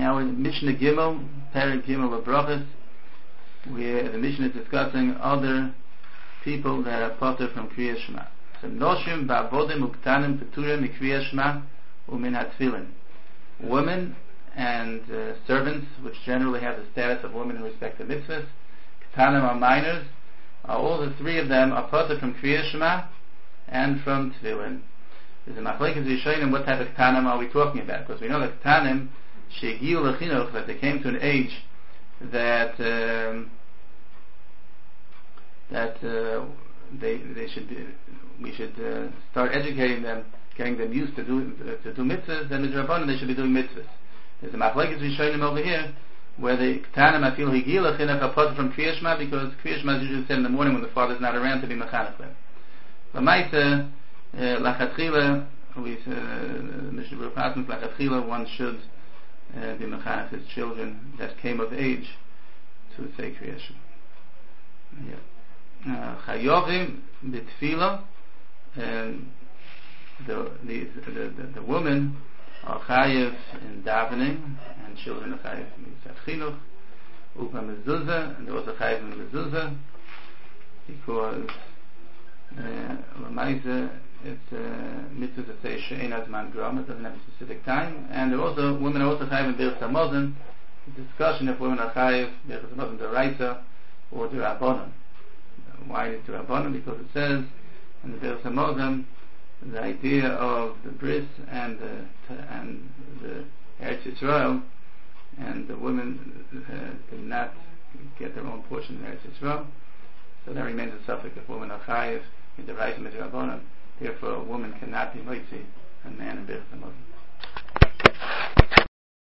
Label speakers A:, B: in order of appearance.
A: Now in Mishnah Gimel, Perek Gimel of Brachos, where the Mishnah is discussing other people that are potter from Kriyas Shema. So Noshim Ba'avodim Uktanim Peturim Mikriyas Shema Umin HaTfilin. Women and servants, which generally have the status of women in respect to mitzvahs, Ketanim are minors, all the three of them are potter from Kriyas Shema and from Tfilin. There's a machlekes rishonim, what type of Ketanim are we talking about? Because we know that Ketanim shegiu lechinuch, that they came to an age that they should be, we should start educating them, getting them used to do mitzvahs. Then midrabanan they should be doing mitzvahs. There's a machlekes rishonim over here where the Ketanim afil hegiu lechinuch are potter from Kriyas Shema, because Kriyas Shema is usually said in the morning when the father's not around to be mechanech them. L'maisa lachatchila, Mishnah Berurah passes lachatchila, one should be mechanech his children that came of age to say Kriyas Shema. Chayovim b'tefila, the women are chayev in davening, and children are chayev in mitzvah chinuch, upa mezuzah, and they're also chayev in mezuzah, because l'maisa it's mitzvah to say she'ein azman gram, it doesn't have a specific time, and women are also chayev in birchas hamazon. The discussion if women are chayev birchas hamazon d'oraisa or d'rabbanan. Why is it d'rabbanan? Because it says in the birchas hamazon the idea of the bris and the Eretz Yisrael, and the women did not get their own portion in Eretz Yisrael, so that remains a suffix. If women are chayev in the right of midrabanan, therefore a woman cannot be moitzi a man in birchas hamazon.